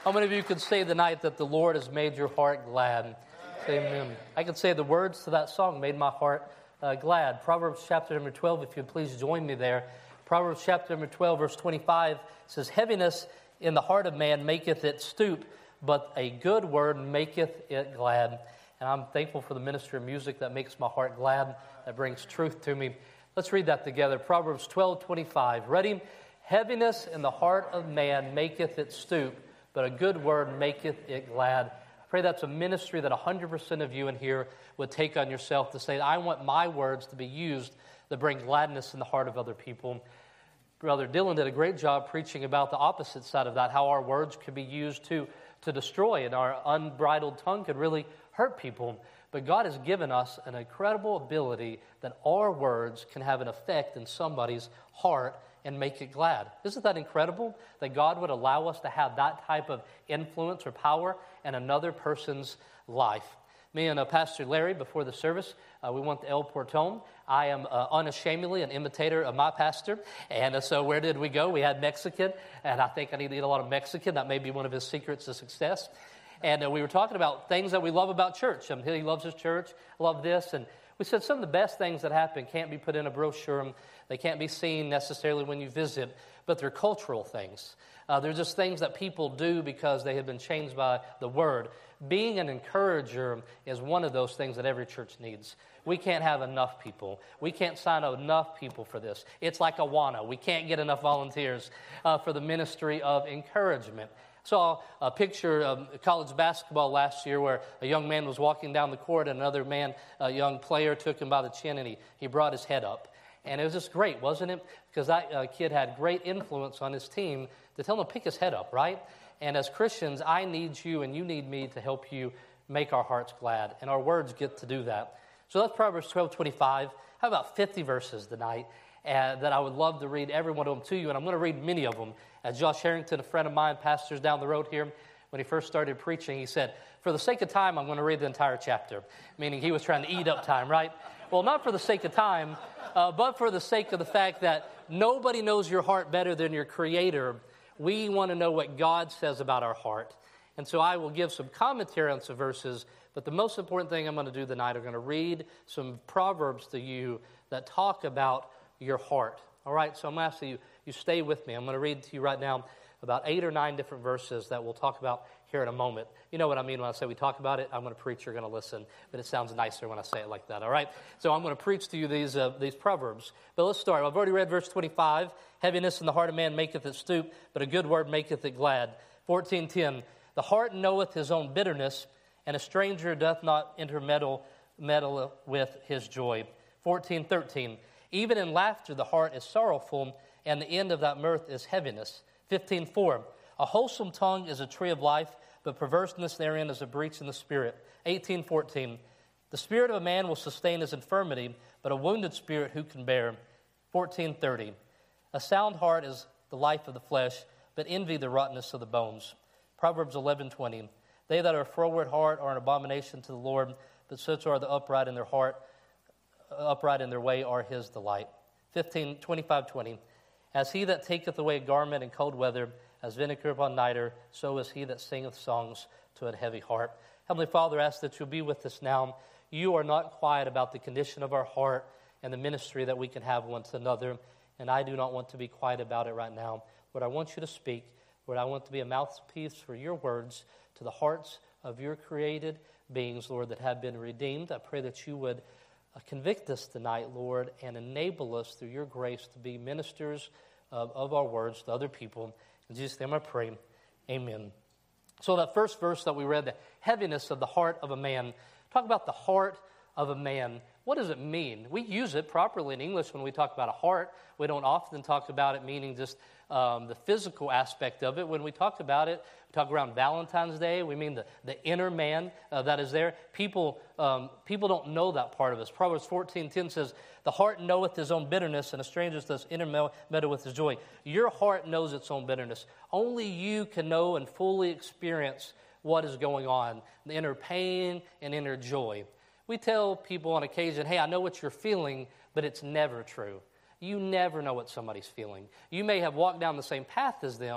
How many of you could say tonight that the Lord has made your heart glad? Say amen. I could say the words to that song made my heart glad. Proverbs chapter number 12, if you'd please join me there. Proverbs chapter number 12, verse 25 says, "Heaviness in the heart of man maketh it stoop, but a good word maketh it glad." And I'm thankful for the ministry of music that makes my heart glad, that brings truth to me. Let's read that together. Proverbs 12:25. Ready? "Heaviness in the heart of man maketh it stoop, but a good word maketh it glad." I pray that's a ministry that 100% of you in here would take on yourself to say, I want my words to be used to bring gladness in the heart of other people. Brother Dylan did a great job preaching about the opposite side of that, how our words could be used to destroy, and our unbridled tongue could really hurt people. But God has given us an incredible ability that our words can have an effect in somebody's heart and make it glad. Isn't that incredible? That God would allow us to have that type of influence or power in another person's life. Me and Pastor Larry, before the service, we went to El Portón. I am unashamedly an imitator of my pastor. And so where did we go? We had Mexican, and I think I need to eat a lot of Mexican. That may be one of his secrets to success. And we were talking about things that we love about church. He loves his church. I love this. And we said some of the best things that happen can't be put in a brochure. They can't be seen necessarily when you visit, but they're cultural things. They're just things that people do because they have been changed by the Word. Being an encourager is one of those things that every church needs. We can't have enough people. We can't sign enough people for this. It's like Awana. We can't get enough volunteers for the ministry of encouragement. Saw a picture of college basketball last year where a young man was walking down the court and another man, a young player, took him by the chin and he brought his head up. And it was just great, wasn't it? Because that kid had great influence on his team to tell him to pick his head up, right? And as Christians, I need you and you need me to help you make our hearts glad. And our words get to do that. So that's Proverbs 12:25. How about 50 verses tonight that I would love to read every one of them to you. And I'm going to read many of them. Josh Harrington, a friend of mine, pastors down the road here, when he first started preaching, he said, for the sake of time, I'm going to read the entire chapter. Meaning he was trying to eat up time, right? Well, not for the sake of time, but for the sake of the fact that nobody knows your heart better than your Creator. We want to know what God says about our heart. And so I will give some commentary on some verses, but the most important thing I'm going to do tonight are going to read some Proverbs to you that talk about your heart. All right, so I'm going to ask you stay with me. I'm going to read to you right now about 8 or 9 different verses that we'll talk about here in a moment. You know what I mean when I say we talk about it? I'm going to preach, you're going to listen, but it sounds nicer when I say it like that, all right? So I'm going to preach to you these Proverbs. But let's start. I've already read verse 25. Heaviness in the heart of man maketh it stoop, but a good word maketh it glad. 14:10. The heart knoweth his own bitterness, and a stranger doth not intermeddle with his joy. 14:13. Even in laughter the heart is sorrowful, and the end of that mirth is heaviness. 15:4. A wholesome tongue is a tree of life, but perverseness therein is a breach in the spirit. 18:14. The spirit of a man will sustain his infirmity, but a wounded spirit who can bear? 14:30. A sound heart is the life of the flesh, but envy the rottenness of the bones. Proverbs 11:20. They that are froward heart are an abomination to the Lord, but such are the upright in their heart, upright in their way are his delight. 25:20. As he that taketh away a garment in cold weather, as vinegar upon nitre, so is he that singeth songs to a heavy heart. Heavenly Father, I ask that you'll be with us now. You are not quiet about the condition of our heart and the ministry that we can have one to another, and I do not want to be quiet about it right now. Lord, I want you to speak. Lord, I want to be a mouthpiece for your words to the hearts of your created beings, Lord, that have been redeemed. I pray that you would convict us tonight, Lord, and enable us through your grace to be ministers of our words to other people. In Jesus' name I pray, amen. So that first verse that we read, the heaviness of the heart of a man. Talk about the heart of a man. What does it mean? We use it properly in English when we talk about a heart. We don't often talk about it meaning just the physical aspect of it. When we talk about it, we talk around Valentine's Day. We mean the inner man that is there. People don't know that part of us. Proverbs 14:10 says, the heart knoweth his own bitterness, and a stranger does intermeddle with his joy. Your heart knows its own bitterness. Only you can know and fully experience what is going on, the inner pain and inner joy. We tell people on occasion, hey, I know what you're feeling, but it's never true. You never know what somebody's feeling. You may have walked down the same path as them,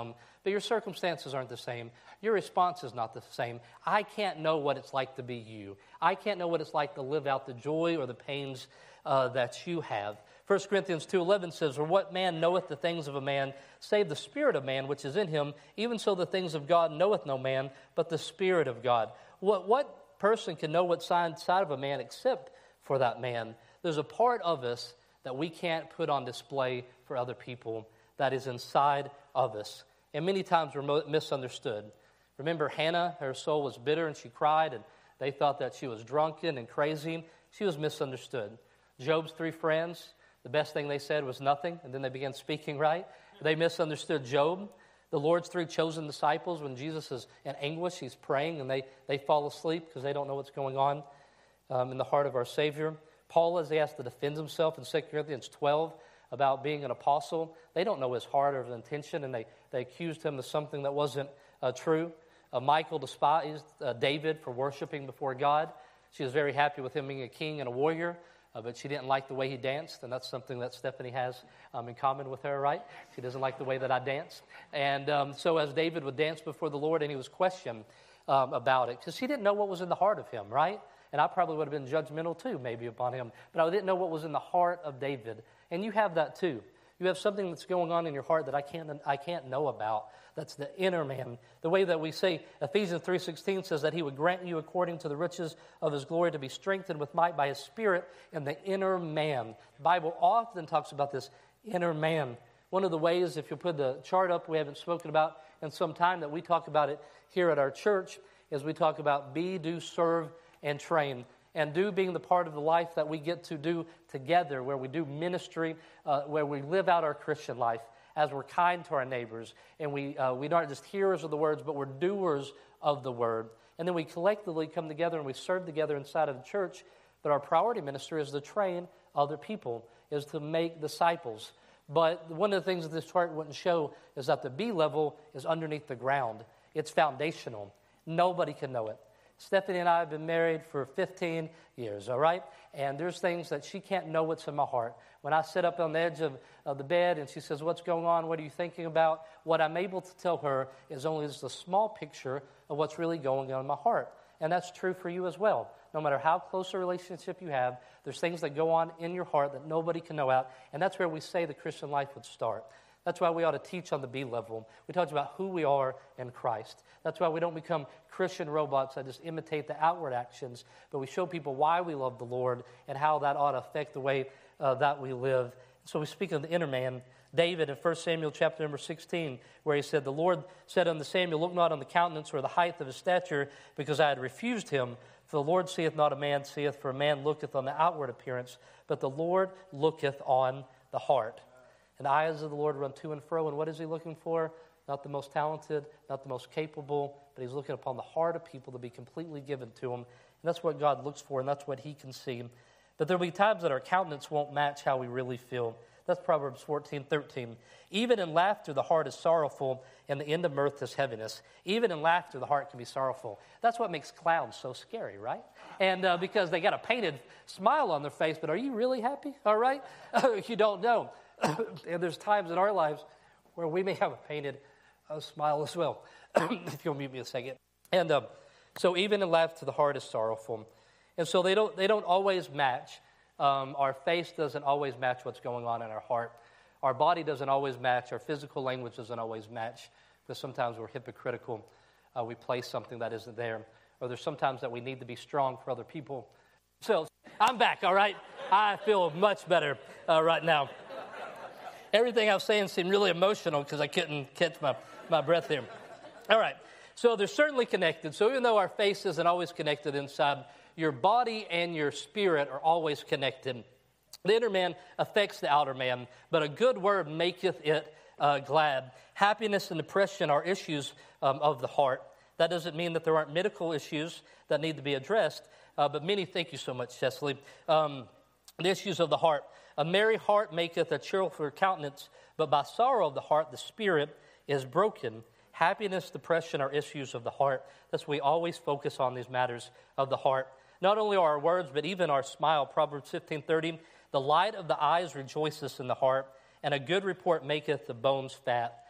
but your circumstances aren't the same. Your response is not the same. I can't know what it's like to be you. I can't know what it's like to live out the joy or the pains that you have. 1 Corinthians 2:11 says, "For what man knoweth the things of a man, save the spirit of man which is in him? Even so the things of God knoweth no man, but the Spirit of God." What person can know what's inside of a man except for that man? There's a part of us that we can't put on display for other people that is inside of us. And many times we're misunderstood. Remember Hannah, her soul was bitter and she cried, and they thought that she was drunken and crazy. She was misunderstood. Job's 3 friends, the best thing they said was nothing, and then they began speaking right. They misunderstood Job. The Lord's 3 chosen disciples, when Jesus is in anguish, he's praying, and they fall asleep because they don't know what's going on in the heart of our Savior. Paul, as he has to defend himself in 2 Corinthians 12 about being an apostle, they don't know his heart or his intention, and they accused him of something that wasn't true. Michal despised David for worshiping before God. She was very happy with him being a king and a warrior, but she didn't like the way he danced, and that's something that Stephanie has in common with her, right? She doesn't like the way that I dance. And so as David would dance before the Lord, and he was questioned about it, because she didn't know what was in the heart of him, right? And I probably would have been judgmental too, maybe, upon him. But I didn't know what was in the heart of David. And you have that too. You have something that's going on in your heart that I can't know about. That's the inner man. The way that we say, Ephesians 3:16 says that he would grant you according to the riches of his glory to be strengthened with might by his Spirit in the inner man. The Bible often talks about this inner man. One of the ways, if you put the chart up, we haven't spoken about in some time, that we talk about it here at our church, is we talk about be, do, serve, and train. And do being the part of the life that we get to do together, where we do ministry, where we live out our Christian life as we're kind to our neighbors. And we aren't just hearers of the words, but we're doers of the word. And then we collectively come together and we serve together inside of the church. But our priority ministry is to train other people, is to make disciples. But one of the things that this chart wouldn't show is that the B level is underneath the ground. It's foundational. Nobody can know it. Stephanie and I have been married for 15 years, all right? And there's things that she can't know what's in my heart. When I sit up on the edge of the bed and she says, "What's going on? What are you thinking about?" What I'm able to tell her is only just a small picture of what's really going on in my heart. And that's true for you as well. No matter how close a relationship you have, there's things that go on in your heart that nobody can know out. And that's where we say the Christian life would start. That's why we ought to teach on the B level. We talk about who we are in Christ. That's why we don't become Christian robots that just imitate the outward actions, but we show people why we love the Lord and how that ought to affect the way that we live. So we speak of the inner man. David in 1 Samuel chapter number 16, where he said, "The Lord said unto Samuel, Look not on the countenance or the height of his stature, because I had refused him. For the Lord seeth not a man seeth, for a man looketh on the outward appearance, but the Lord looketh on the heart." And the eyes of the Lord run to and fro, and what is he looking for? Not the most talented, not the most capable, but he's looking upon the heart of people to be completely given to him. And that's what God looks for, and that's what he can see. But there will be times that our countenance won't match how we really feel. That's Proverbs 14:13. "Even in laughter the heart is sorrowful, and the end of mirth is heaviness." Even in laughter the heart can be sorrowful. That's what makes clowns so scary, right? And because they got a painted smile on their face, but are you really happy? All right? You don't know. And there's times in our lives where we may have a painted smile as well. If you'll mute me a second. And so even in laughter the heart is sorrowful. And so they don't always match. Our face doesn't always match what's going on in our heart. Our body doesn't always match. Our physical language doesn't always match, because sometimes we're hypocritical. We play something that isn't there. Or there's sometimes that we need to be strong for other people. So I'm back, all right? I feel much better right now. Everything I was saying seemed really emotional because I couldn't catch my breath there. All right, so they're certainly connected. So even though our face isn't always connected inside, your body and your spirit are always connected. The inner man affects the outer man, but a good word maketh it glad. Happiness and depression are issues of the heart. That doesn't mean that there aren't medical issues that need to be addressed, but many, thank you so much, Cecily, the issues of the heart. "A merry heart maketh a cheerful countenance, but by sorrow of the heart the spirit is broken." Happiness, depression are issues of the heart. That's why we always focus on these matters of the heart. Not only our words, but even our smile. Proverbs 15:30, "The light of the eyes rejoiceth in the heart, and a good report maketh the bones fat."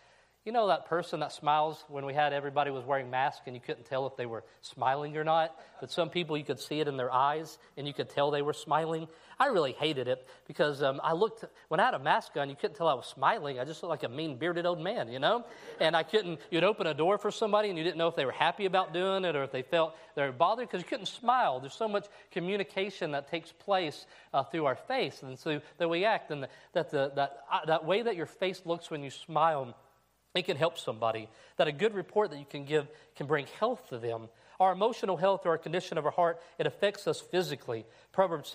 You know that person that smiles when everybody was wearing masks and you couldn't tell if they were smiling or not? But some people, you could see it in their eyes and you could tell they were smiling. I really hated it because when I had a mask on, you couldn't tell I was smiling. I just looked like a mean bearded old man, And you'd open a door for somebody and you didn't know if they were happy about doing it or if they felt they were bothered because you couldn't smile. There's so much communication that takes place through our face and so that we act. And that way that your face looks when you smile, it can help somebody. That a good report that you can give can bring health to them. Our emotional health or our condition of our heart, it affects us physically. Proverbs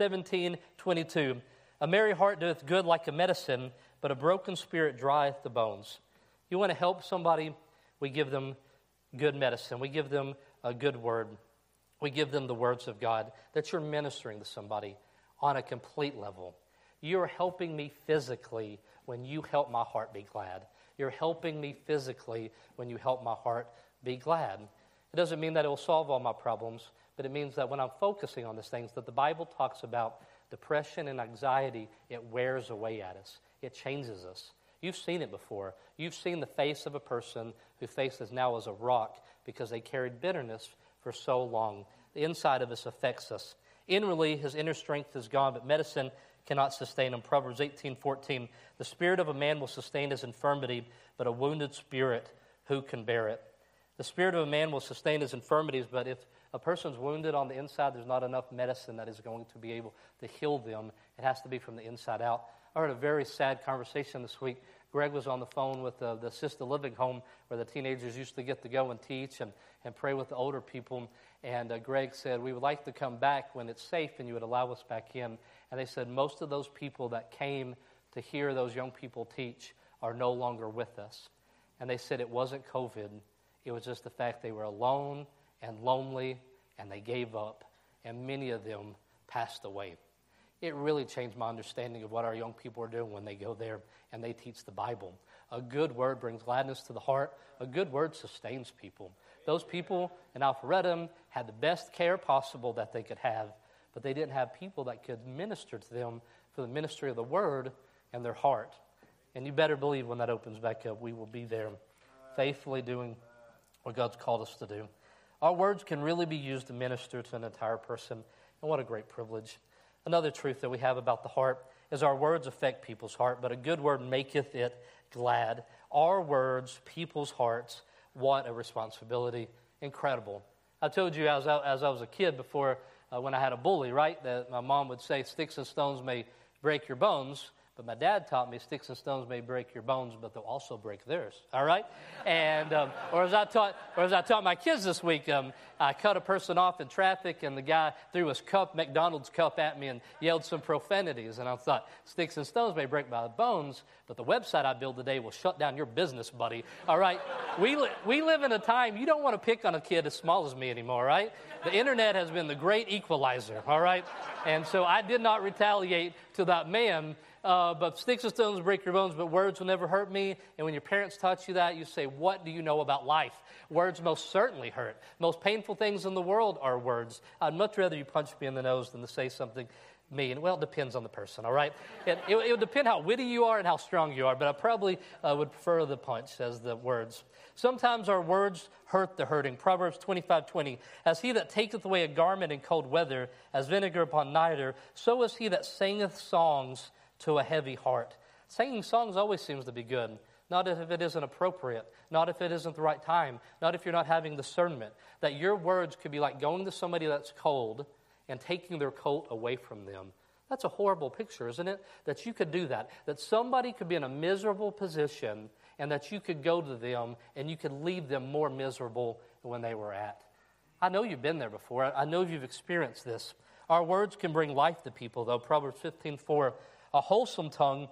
17:22. A merry heart doeth good like a medicine, but a broken spirit drieth the bones. You want to help somebody, we give them good medicine. We give them a good word. We give them the words of God, that you're ministering to somebody on a complete level. You're helping me physically when you help my heart be glad. You're helping me physically when you help my heart be glad. It doesn't mean that it will solve all my problems, but it means that when I'm focusing on these things, that the Bible talks about depression and anxiety, it wears away at us. It changes us. You've seen it before. You've seen the face of a person whose face is now as a rock because they carried bitterness for so long. The inside of us affects us. Inwardly, his inner strength is gone, but medicine cannot sustain him. Proverbs 18:14, the spirit of a man will sustain his infirmity, but a wounded spirit, who can bear it? The spirit of a man will sustain his infirmities, but if a person's wounded on the inside, there's not enough medicine that is going to be able to heal them. It has to be from the inside out. I heard a very sad conversation this week. Greg was on the phone with the assisted living home where the teenagers used to get to go and teach and pray with the older people. And Greg said, we would like to come back when it's safe and you would allow us back in. And they said most of those people that came to hear those young people teach are no longer with us. And they said it wasn't COVID. It was just the fact they were alone and lonely and they gave up. And many of them passed away. It really changed my understanding of what our young people are doing when they go there and they teach the Bible. A good word brings gladness to the heart. A good word sustains people. Those people in Alpharetta had the best care possible that they could have, but they didn't have people that could minister to them for the ministry of the word and their heart. And you better believe when that opens back up, we will be there faithfully doing what God's called us to do. Our words can really be used to minister to an entire person, and what a great privilege. Another truth that we have about the heart is our words affect people's heart, but a good word maketh it glad. Our words, people's hearts, what a responsibility. Incredible. I told you as I was a kid before, when I had a bully, right, that my mom would say, sticks and stones may break your bones, but my dad taught me sticks and stones may break your bones, but they'll also break theirs, all right? And, or as I taught my kids this week, I cut a person off in traffic, and the guy threw his McDonald's cup at me and yelled some profanities. And I thought, sticks and stones may break my bones, but the website I build today will shut down your business, buddy, all right? We live in a time, you don't want to pick on a kid as small as me anymore, right? The internet has been the great equalizer, all right? And so I did not retaliate to that man. But sticks and stones break your bones, but words will never hurt me. And when your parents taught you that, you say, what do you know about life? Words most certainly hurt. Most painful things in the world are words. I'd much rather you punch me in the nose than to say something mean. Well, it depends on the person, all right? It would depend how witty you are and how strong you are, but I probably would prefer the punch as the words. Sometimes our words hurt the hurting. Proverbs 25:20, as he that taketh away a garment in cold weather, as vinegar upon nitre, so is he that singeth songs to a heavy heart. Singing songs always seems to be good. Not if it isn't appropriate. Not if it isn't the right time. Not if you're not having discernment. That your words could be like going to somebody that's cold and taking their coat away from them. That's a horrible picture, isn't it? That you could do that. That somebody could be in a miserable position and that you could go to them and you could leave them more miserable than when they were at. I know you've been there before. I know you've experienced this. Our words can bring life to people, though. Proverbs 15:4, a wholesome tongue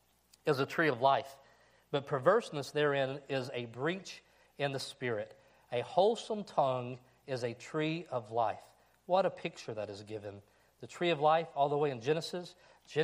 is a tree of life, but perverseness therein is a breach in the spirit. A wholesome tongue is a tree of life. What a picture that is given. The tree of life, all the way in Genesis,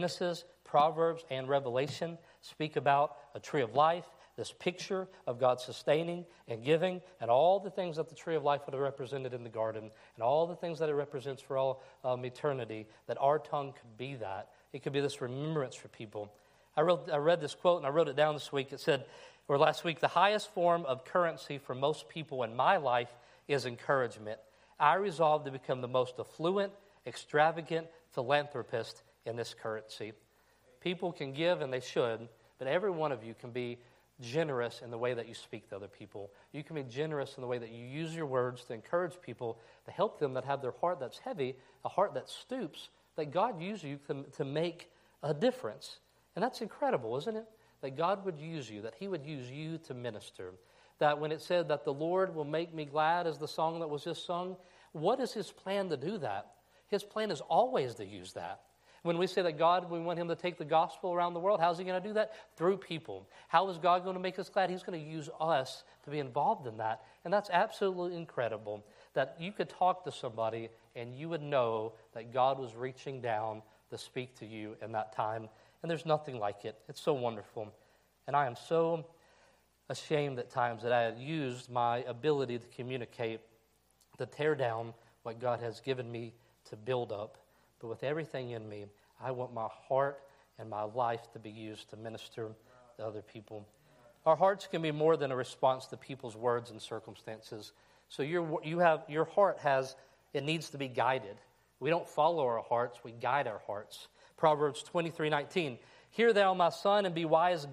Proverbs, and Revelation speak about a tree of life, this picture of God sustaining and giving, and all the things that the tree of life would have represented in the garden, and all the things that it represents for all eternity, that our tongue could be that. It could be this remembrance for people. I read this quote, and I wrote it down this week. It said, Or last week, the highest form of currency for most people in my life is encouragement. I resolved to become the most affluent, extravagant philanthropist in this currency. People can give, and they should, but every one of you can be generous in the way that you speak to other people. You can be generous in the way that you use your words to encourage people, to help them that have their heart that's heavy, a heart that stoops, that God uses you to make a difference. And that's incredible, isn't it? That God would use you, that he would use you to minister. That when it said that the Lord will make me glad, as the song that was just sung, what is his plan to do that? His plan is always to use that. When we say that God, we want him to take the gospel around the world, how's he going to do that? Through people. How is God going to make us glad? He's going to use us to be involved in that. And that's absolutely incredible, that you could talk to somebody and you would know that God was reaching down to speak to you in that time. And there's nothing like it. It's so wonderful. And I am so ashamed at times that I had used my ability to communicate to tear down what God has given me to build up. But with everything in me, I want my heart and my life to be used to minister to other people. Our hearts can be more than a response to people's words and circumstances. So your heart it needs to be guided. We don't follow our hearts, we guide our hearts. Proverbs 23:19. Hear thou, my son, and be wise.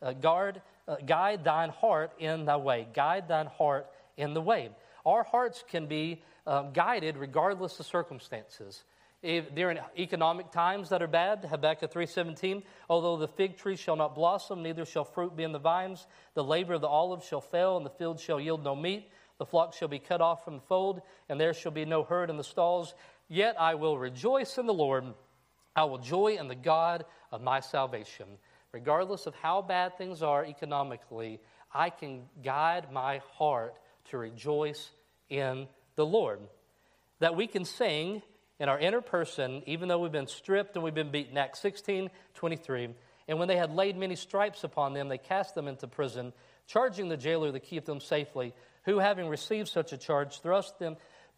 Guide thine heart in thy way. Guide thine heart in the way. Our hearts can be guided regardless of circumstances. During economic times that are bad, Habakkuk 3:17, although the fig tree shall not blossom, neither shall fruit be in the vines, the labor of the olive shall fail, and the field shall yield no meat, the flock shall be cut off from the fold, and there shall be no herd in the stalls. Yet I will rejoice in the Lord. I will joy in the God of my salvation. Regardless of how bad things are economically, I can guide my heart to rejoice in the Lord. That we can sing in our inner person, even though we've been stripped and we've been beaten. Acts 16:23. And when they had laid many stripes upon them, they cast them into prison, charging the jailer to keep them safely, who, having received such a charge, thrust them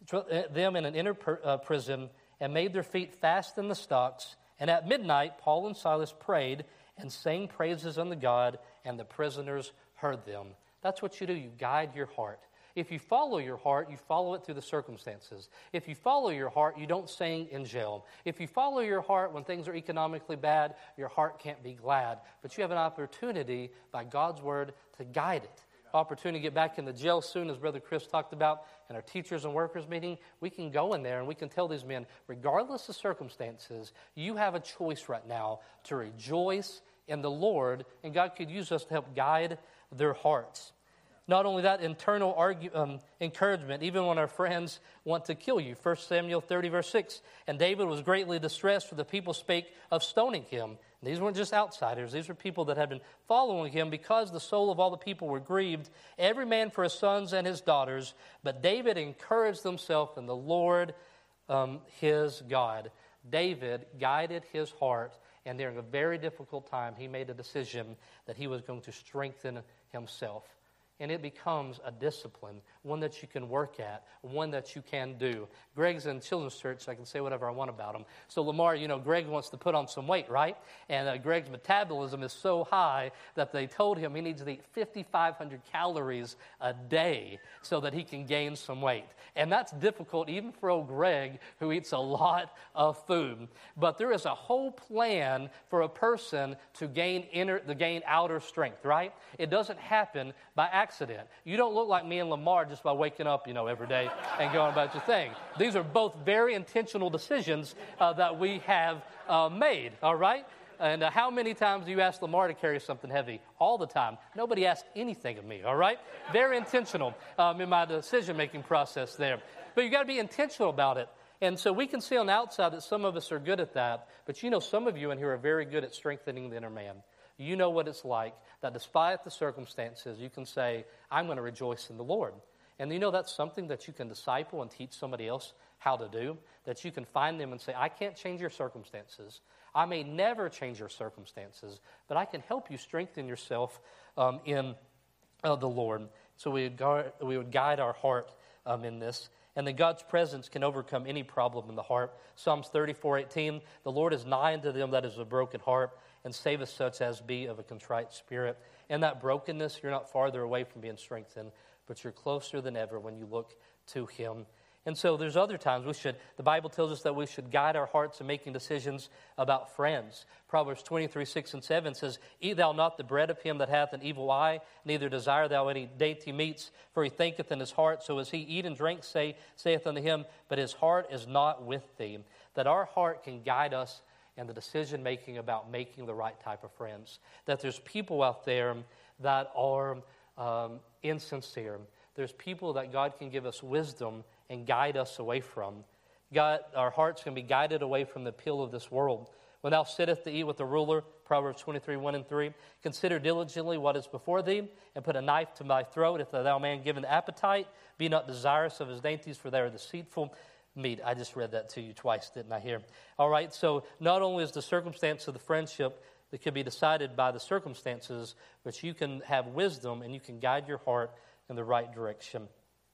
in an inner prison and made their feet fast in the stocks. And at midnight, Paul and Silas prayed and sang praises unto God, and the prisoners heard them. That's what you do. You guide your heart. If you follow your heart, you follow it through the circumstances. If you follow your heart, you don't sing in jail. If you follow your heart when things are economically bad, your heart can't be glad. But you have an opportunity by God's word to guide it. Opportunity to get back in the jail soon, as Brother Chris talked about in our teachers and workers meeting. We can go in there and we can tell these men, regardless of circumstances, you have a choice right now to rejoice in the Lord, and God could use us to help guide their hearts. Not only that, internal encouragement, even when our friends want to kill you. 1 Samuel 30, verse 6. And David was greatly distressed, for the people spake of stoning him. And these weren't just outsiders. These were people that had been following him, because the soul of all the people were grieved, every man for his sons and his daughters. But David encouraged himself in the Lord his God. David guided his heart, and during a very difficult time, he made a decision that he was going to strengthen himself. And it becomes a discipline, one that you can work at, one that you can do. Greg's in children's church, so I can say whatever I want about him. So Lamar, Greg wants to put on some weight, right? And Greg's metabolism is so high that they told him he needs to eat 5,500 calories a day so that he can gain some weight. And that's difficult even for old Greg, who eats a lot of food. But there is a whole plan for a person to gain outer strength, right? It doesn't happen by accident. You don't look like me and Lamar just by waking up, every day and going about your thing. These are both very intentional decisions that we have made, all right? And how many times do you ask Lamar to carry something heavy? All the time. Nobody asks anything of me, all right? Very intentional in my decision-making process there. But you got to be intentional about it. And so we can see on the outside that some of us are good at that, but some of you in here are very good at strengthening the inner man. You know what it's like, that despite the circumstances, you can say, I'm going to rejoice in the Lord. And that's something that you can disciple and teach somebody else how to do, that you can find them and say, I can't change your circumstances. I may never change your circumstances, but I can help you strengthen yourself in the Lord. So we would guide our heart in this. And then God's presence can overcome any problem in the heart. Psalms 34:18, the Lord is nigh unto them that is a broken heart, and saveth such as be of a contrite spirit. in that brokenness, you're not farther away from being strengthened, but you're closer than ever when you look to Him. And so there's other times the Bible tells us that we should guide our hearts in making decisions about friends. Proverbs 23:6-7 says, Eat thou not the bread of him that hath an evil eye, neither desire thou any dainty meats, for he thinketh in his heart, so as he eat and drink, saith unto him, but his heart is not with thee. That our heart can guide us in the decision making about making the right type of friends. That there's people out there that are insincere. There's people that God can give us wisdom and guide us away from. God, our hearts can be guided away from the appeal of this world. When thou sittest to eat with the ruler, Proverbs 23:1-3, consider diligently what is before thee, and put a knife to thy throat, if thou man given appetite, be not desirous of his dainties, for they are deceitful meat. I just read that to you twice, didn't I here? All right, so not only is the circumstance of the friendship that could be decided by the circumstances, but you can have wisdom and you can guide your heart in the right direction.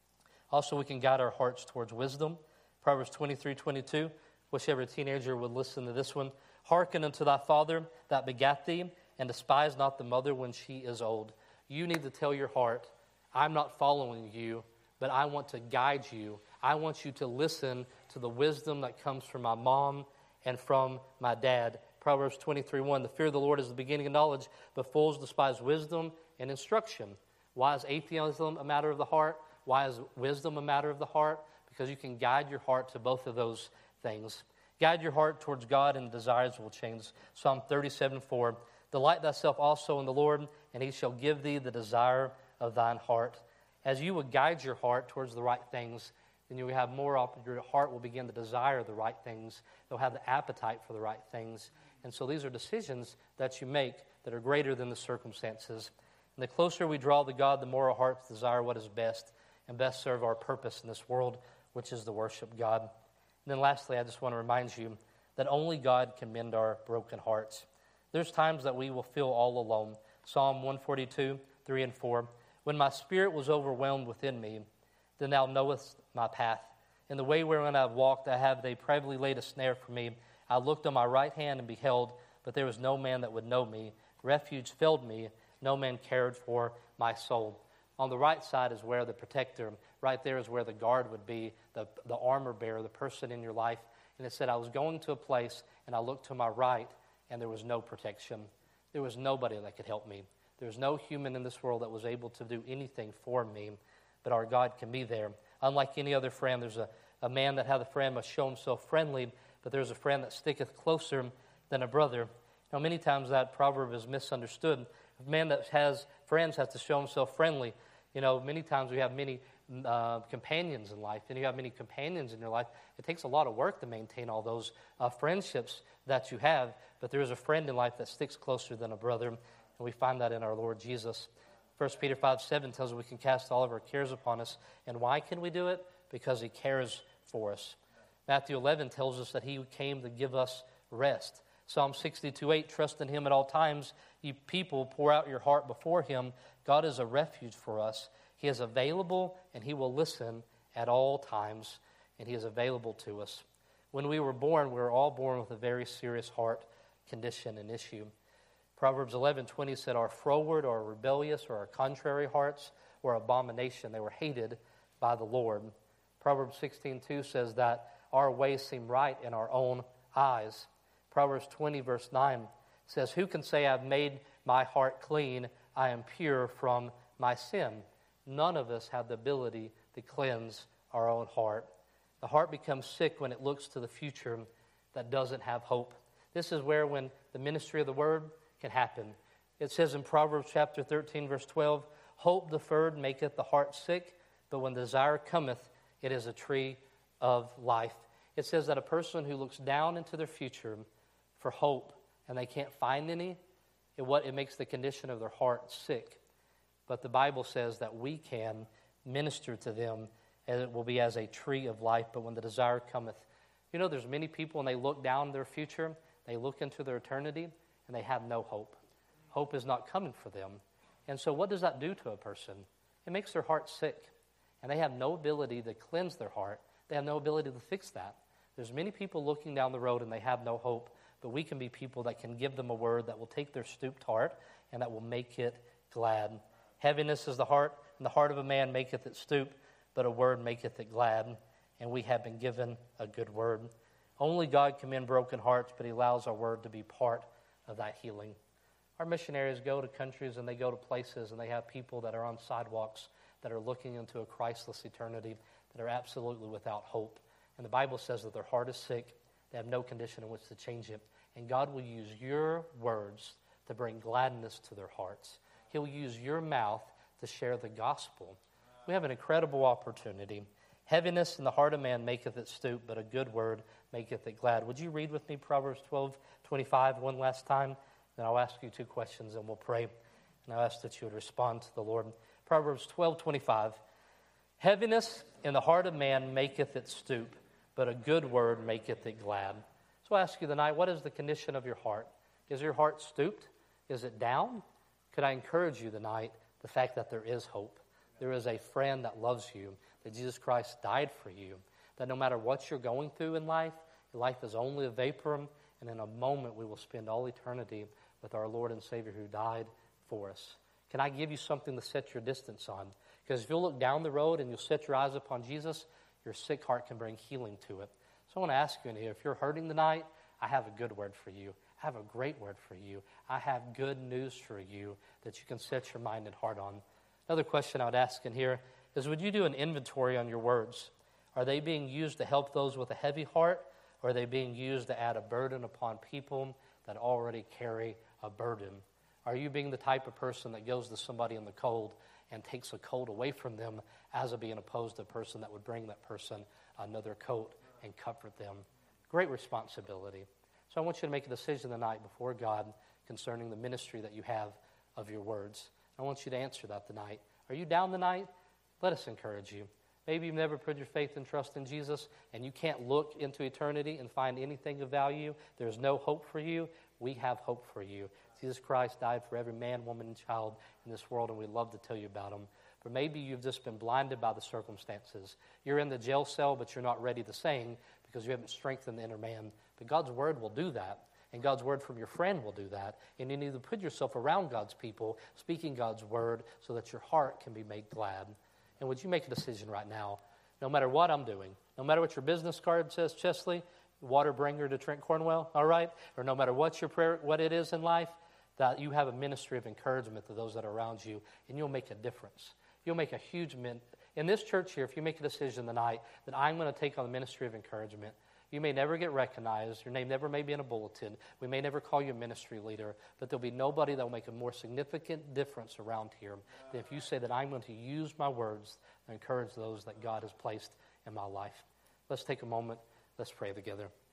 Also, we can guide our hearts towards wisdom. Proverbs 23:22, wish every teenager would listen to this one. Hearken unto thy father that begat thee, and despise not the mother when she is old. You need to tell your heart, I'm not following you, but I want to guide you. I want you to listen to the wisdom that comes from my mom and from my dad. Proverbs 23:1, the fear of the Lord is the beginning of knowledge, but fools despise wisdom and instruction. Why is atheism a matter of the heart? Why is wisdom a matter of the heart? Because you can guide your heart to both of those things. Guide your heart towards God, and desires will change. Psalm 37:4, delight thyself also in the Lord, and he shall give thee the desire of thine heart. As you would guide your heart towards the right things, then you will have your heart will begin to desire the right things. You'll have the appetite for the right things. And so these are decisions that you make that are greater than the circumstances. And the closer we draw to God, the more our hearts desire what is best and best serve our purpose in this world, which is to worship God. And then lastly, I just want to remind you that only God can mend our broken hearts. There's times that we will feel all alone. Psalm 142:3-4, when my spirit was overwhelmed within me, then thou knowest my path. In the way wherein I have walked, I have they privily laid a snare for me. I looked on my right hand and beheld, but there was no man that would know me. Refuge failed me, no man cared for my soul. On the right side is where the protector, right there is where the guard would be, the armor bearer, the person in your life. And it said, I was going to a place, and I looked to my right, and there was no protection. There was nobody that could help me. There was no human in this world that was able to do anything for me, but our God can be there. Unlike any other friend, there's a man that hath a friend must show himself friendly, but there's a friend that sticketh closer than a brother. Now, many times that proverb is misunderstood. A man that has friends has to show himself friendly. You know, many times we have many companions in life, and you have many companions in your life. It takes a lot of work to maintain all those friendships that you have, but there is a friend in life that sticks closer than a brother, and we find that in our Lord Jesus. 1 Peter 5:7 tells us we can cast all of our cares upon us. And why can we do it? Because he cares for us. Matthew 11 tells us that he came to give us rest. Psalm 62:8, trust in him at all times. You people, pour out your heart before him. God is a refuge for us. He is available, and he will listen at all times, and he is available to us. When we were born, we were all born with a very serious heart condition and issue. Proverbs 11:20 said, our froward or rebellious or our contrary hearts were abomination. They were hated by the Lord. Proverbs 16:2 says that our ways seem right in our own eyes. Proverbs 20:9 says, who can say I've made my heart clean? I am pure from my sin. None of us have the ability to cleanse our own heart. The heart becomes sick when it looks to the future that doesn't have hope. This is where when the ministry of the word can happen. It says in Proverbs chapter 13:12, hope deferred maketh the heart sick, but when desire cometh, it is a tree of life. It says that a person who looks down into their future for hope and they can't find any, it makes the condition of their heart sick. But the Bible says that we can minister to them, and it will be as a tree of life. But when the desire cometh, you know, there's many people, and they look down their future, they look into their eternity, and they have no hope. Hope is not coming for them. And so what does that do to a person? It makes their heart sick, and they have no ability to cleanse their heart. They have no ability to fix that. There's many people looking down the road, and they have no hope, but we can be people that can give them a word that will take their stooped heart and that will make it glad. Heaviness is the heart, and the heart of a man maketh it stoop, but a word maketh it glad. And we have been given a good word. Only God can mend broken hearts, but he allows our word to be part of that healing. Our missionaries go to countries and they go to places and they have people that are on sidewalks that are looking into a Christless eternity, that are absolutely without hope. And the Bible says that their heart is sick. They have no condition in which to change it. And God will use your words to bring gladness to their hearts. He'll use your mouth to share the gospel. We have an incredible opportunity. Heaviness in the heart of man maketh it stoop, but a good word maketh it glad. Would you read with me Proverbs 12:25 one last time? Then I'll ask you 2 questions and we'll pray. And I'll ask that you would respond to the Lord. Proverbs 12:25. Heaviness in the heart of man maketh it stoop, but a good word maketh it glad. So I ask you tonight, what is the condition of your heart? Is your heart stooped? Is it down? Could I encourage you tonight, the fact that there is hope. There is a friend that loves you, that Jesus Christ died for you, that no matter what you're going through in life, your life is only a vapor, and in a moment we will spend all eternity with our Lord and Savior who died for us. Can I give you something to set your distance on? Because if you'll look down the road and you'll set your eyes upon Jesus, your sick heart can bring healing to it. So I want to ask you in here, if you're hurting tonight, I have a good word for you. I have a great word for you. I have good news for you that you can set your mind and heart on. Another question I would ask in here is, would you do an inventory on your words? Are they being used to help those with a heavy heart, or are they being used to add a burden upon people that already carry a burden? Are you being the type of person that goes to somebody in the cold and takes a coat away from them, as of being opposed to a person that would bring that person another coat and comfort them? Great responsibility. So I want you to make a decision tonight before God concerning the ministry that you have of your words. I want you to answer that tonight. Are you down tonight? Let us encourage you. Maybe you've never put your faith and trust in Jesus, and you can't look into eternity and find anything of value. There's no hope for you. We have hope for you. Jesus Christ died for every man, woman, and child in this world, and we'd love to tell you about him. But maybe you've just been blinded by the circumstances. You're in the jail cell, but you're not ready to sing because you haven't strengthened the inner man. But God's word will do that, and God's word from your friend will do that. And you need to put yourself around God's people, speaking God's word, so that your heart can be made glad. And would you make a decision right now, no matter what I'm doing, no matter what your business card says, Chesley, water bringer to Trent Cornwell, all right? Or no matter what your prayer, what it is in life, that you have a ministry of encouragement to those that are around you, and you'll make a difference. You'll make a huge in this church here, if you make a decision tonight that I'm going to take on the ministry of encouragement, you may never get recognized. Your name never may be in a bulletin. We may never call you a ministry leader, but there'll be nobody that will make a more significant difference around here than if you say that I'm going to use my words to encourage those that God has placed in my life. Let's take a moment. Let's pray together.